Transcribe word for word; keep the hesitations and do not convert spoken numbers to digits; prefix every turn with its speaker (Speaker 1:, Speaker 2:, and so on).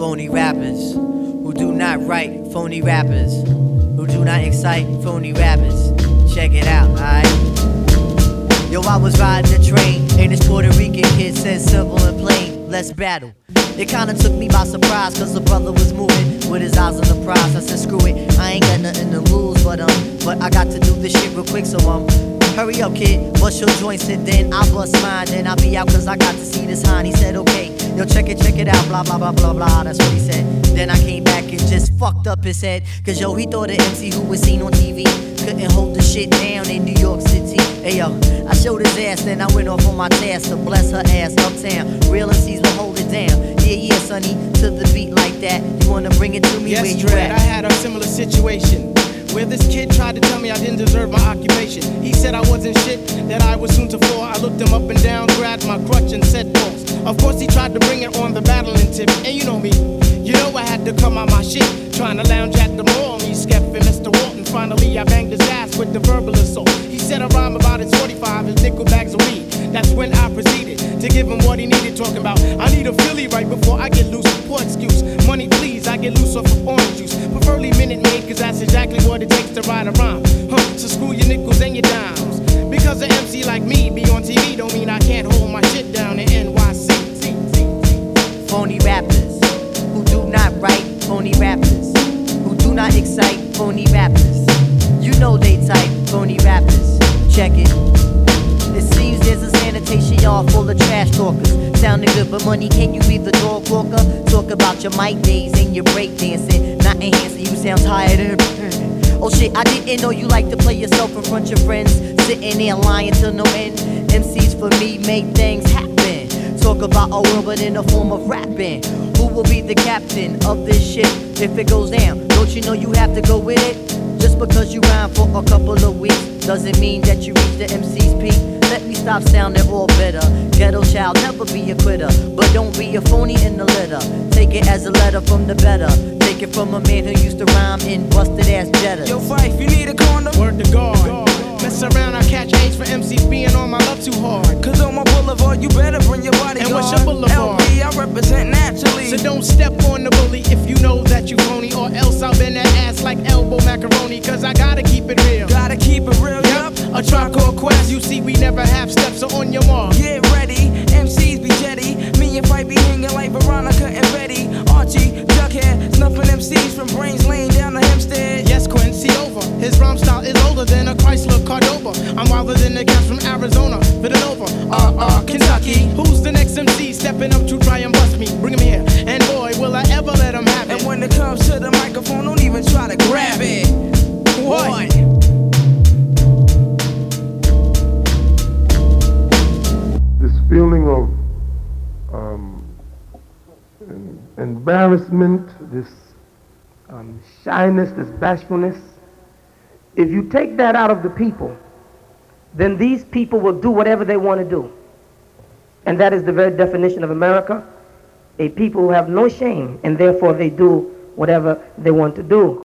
Speaker 1: Phony rappers who do not write, phony rappers who do not excite, phony rappers. Check it out, alright? Yo, I was riding the train, and this Puerto Rican kid said simple and plain, let's battle. It kinda took me by surprise, cause the brother was moving with his eyes on the prize. I said screw it, I ain't got nothing to lose, but um, but I got to do this shit real quick, so um, hurry up kid, bust your joints and then I bust mine. Then I'll be out cause I got to see this hind. He said okay, yo check it, check it out, blah blah blah blah blah, that's what he said. Then I came back and just fucked up his head, cause yo he thought the M C who was seen on T V couldn't hold the shit down in New York City. Hey yo, I showed his ass, then I went off on my task to bless her ass uptown. Real M Cs will hold it down. Yeah, yeah, sonny, to the beat like that. You wanna bring it to me,
Speaker 2: yes,
Speaker 1: where you
Speaker 2: Dread,
Speaker 1: at?
Speaker 2: I had a similar situation where this kid tried to tell me I didn't deserve my occupation. He said I wasn't shit, that I was soon to fall. I looked him up and down, grabbed my crutch and said false. Of course he tried to bring it on the battling tip, and you know me, you know I had to come out my shit. Trying to lounge at the mall, me, Skeff and Mister Walton. Finally I banged his ass with the verbal assault. He said a rhyme about his forty-five, his nickel bags of weed. That's when I proceeded to give him what he needed, talking about I need a Philly right before I get loose. Poor excuse, money please, I get loose off of orange juice. Preferably Minute Maid, cause that's exactly what it takes to write a rhyme. Huh, so screw your nickels and your dimes. Because an M C like me be on T V don't mean I can't hold my shit down in N Y C.
Speaker 1: Phony rappers who do not write, phony rappers who do not excite, phony rappers. You know they type, phony rappers. Check it. It seems there's a sanitation yard full of trash talkers. Sounding good but money, can't you be the dog walker? Talk about your mic days and your break dancing, not enhancing, you sound tired and oh shit, I didn't know you like to play yourself in front of your friends, sitting there lying till no end. M Cs for me make things happen. Talk about a world but in the form of rapping. Who will be the captain of this ship if it goes down? Don't you know you have to go with it? Just because you rhyme for a couple of weeks doesn't mean that you reach the M C's peak. Let me stop sounding all bitter. Ghetto child, never be a quitter, but don't be a phony in the litter. Take it as a letter from the better. Take it from a man who used to rhyme in busted ass Jettas.
Speaker 2: Yo Fife, you need a condom? Word to God. Mess around, I catch AIDS for M Cs being on my love too hard.
Speaker 3: Cause on my boulevard, you better bring your body.
Speaker 2: And what's your boulevard?
Speaker 3: L B, I represent naturally.
Speaker 2: So don't step on the bully if you know that you phony, or else I'll bend that ass like elbow macaroni. Cause I gotta keep it real.
Speaker 3: Gotta keep it real, yup.
Speaker 2: A Tribe Called Quest, you see we never have steps, so on your mark.
Speaker 3: Get ready, M Cs be jetty. Me and Fight be hanging like Veronica and Betty. Archie, Jughead, snuffing M Cs from Brains Lane down to Hempstead.
Speaker 2: Yes, Quincy over. His rhyme style is older than a Chrysler Cordoba. I'm wilder than the cats from Arizona, Villanova, uh, uh, Kentucky. Who's the next M C stepping up to try and bust me? Bring him here, and boy, will I ever let him have it.
Speaker 3: And when it comes to the microphone, don't even try to grab it.
Speaker 2: What?
Speaker 4: This feeling of um, embarrassment, this um, shyness, this bashfulness, if you take that out of the people, then these people will do whatever they want to do. And that is the very definition of America, a people who have no shame, and therefore they do whatever they want to do.